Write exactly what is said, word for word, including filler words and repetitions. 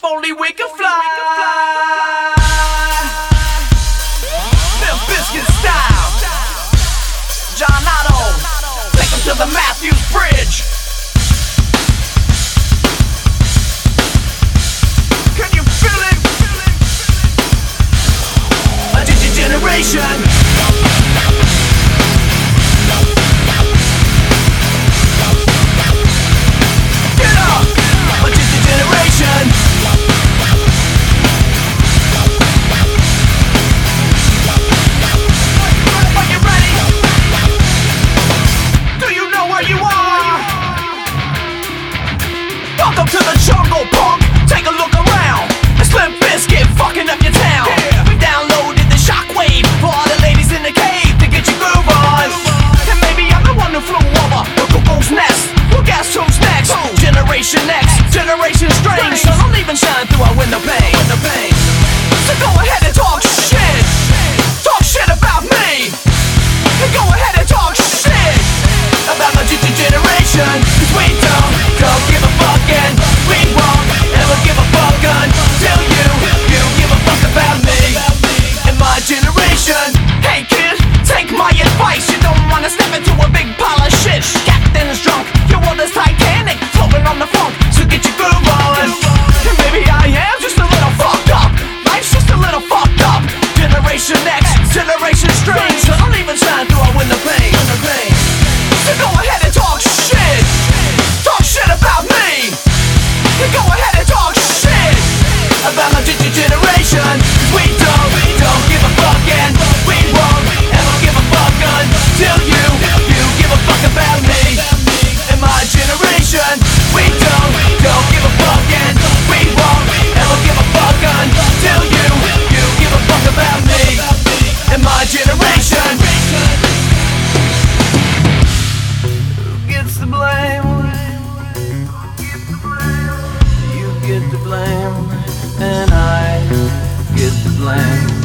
only we can fly. Limp Bizkit style. John Otto, take him to the Matthews Bridge. Can you feel it? A digigeneration. Welcome to the jungle, punk. Take a look around. It's Limp Bizkit fucking up your town. Yeah. We downloaded the shockwave for all the ladies in the cave to get your groove on. And maybe I'm the one who flew over the cuckoo's nest. Well, guess who's next? Oh. Generation X, Generation Strange. So don't even shine through our window pane. So go ahead and talk shit. Talk shit about me. And go ahead and talk shit about my generation. Cause we don't, don't give a fuck and we won't ever give a fuck until you, you give a fuck about me and my generation. Hey kid, take my advice. You don't wanna step into a big pile of shit. Captain's drunk, your world is Titanic, floating on the funk, so get your groove on. And maybe I am just a little fucked up. Life's just a little fucked up. Generation X, Generation Strange. So don't even shine through our window pane. So go ahead and talk shit. Talk shit about me. And go ahead and talk shit about my generation. Cause we don't, we don't give a fuck and we won't ever give a fuck until you, you give a fuck about me and my generation. We don't, don't give a fuck and we won't ever give a fuck until you, you give a fuck about me and my generation. Get the blame, and I get the blame.